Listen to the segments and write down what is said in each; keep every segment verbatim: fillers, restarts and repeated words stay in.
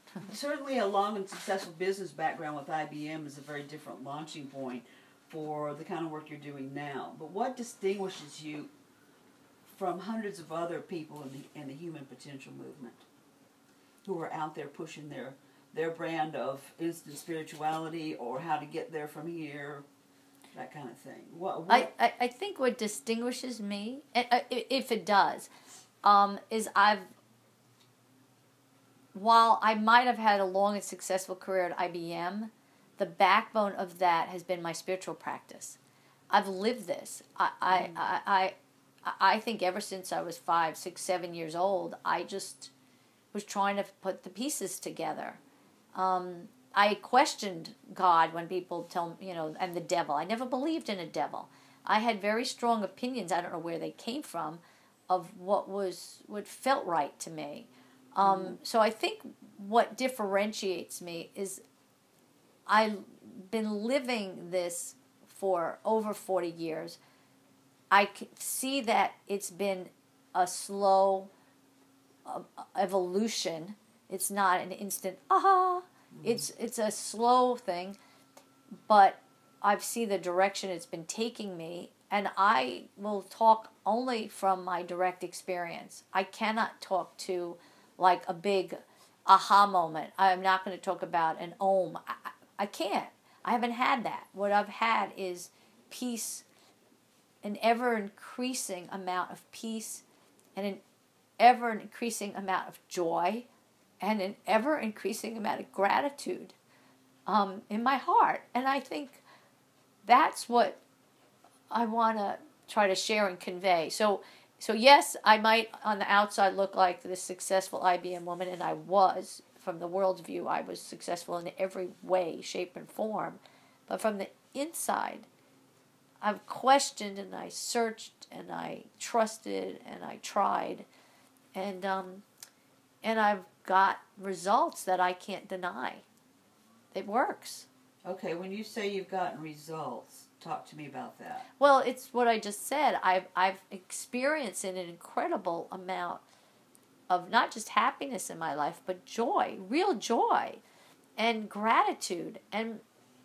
Certainly a long and successful business background with I B M is a very different launching point for the kind of work you're doing now. But what distinguishes you from hundreds of other people in the, in the human potential movement who are out there pushing their, their brand of instant spirituality or how to get there from here, that kind of thing? What, what? I, I, I think what distinguishes me, if it does, um, is I've, while I might have had a long and successful career at I B M, the backbone of that has been my spiritual practice. I've lived this. I, I, mm. I, I, I think ever since I was five, six, seven years old, I just was trying to put the pieces together. Um, I questioned God when people tell me, you know, and the devil. I never believed in a devil. I had very strong opinions, I don't know where they came from, of what was what felt right to me. Um, mm. So I think what differentiates me is I've been living this for over forty years. I can see that it's been a slow uh, evolution. It's not an instant, aha. Mm-hmm. It's it's a slow thing, but I see the direction it's been taking me, and I will talk only from my direct experience. I cannot talk to like a big aha moment. I'm not going to talk about an om. I, I can't. I haven't had that. What I've had is peace, an ever-increasing amount of peace, and an ever-increasing amount of joy, and an ever-increasing amount of gratitude um, in my heart. And I think that's what I want to try to share and convey. So, so yes, I might on the outside look like this successful I B M woman, and I was. From the world's view, I was successful in every way, shape, and form. But from the inside, I've questioned and I searched and I trusted and I tried, and um, and I've got results that I can't deny. It works. Okay, when you say you've gotten results, talk to me about that. Well, it's what I just said. I've I've experienced an incredible amount of not just happiness in my life, but joy, real joy, and gratitude, and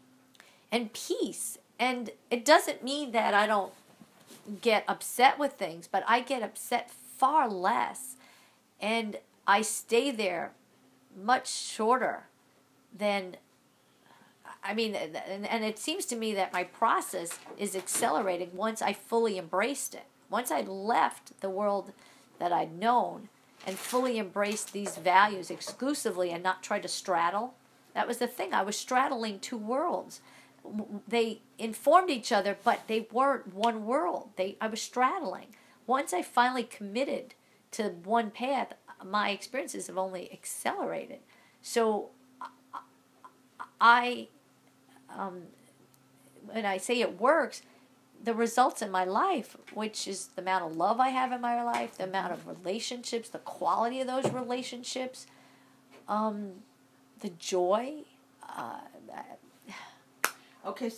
and peace. And it doesn't mean that I don't get upset with things, but I get upset far less, and I stay there much shorter than, I mean, and, and it seems to me that my process is accelerating once I fully embraced it. Once I left the world that I'd known and fully embraced these values exclusively and not try to straddle. That was the thing. I was straddling two worlds. They informed each other, but they weren't one world. They I was straddling. Once I finally committed to one path, my experiences have only accelerated. So I, um, when I say it works, the results in my life, which is the amount of love I have in my life, the amount of relationships, the quality of those relationships, um, the joy. Uh, okay.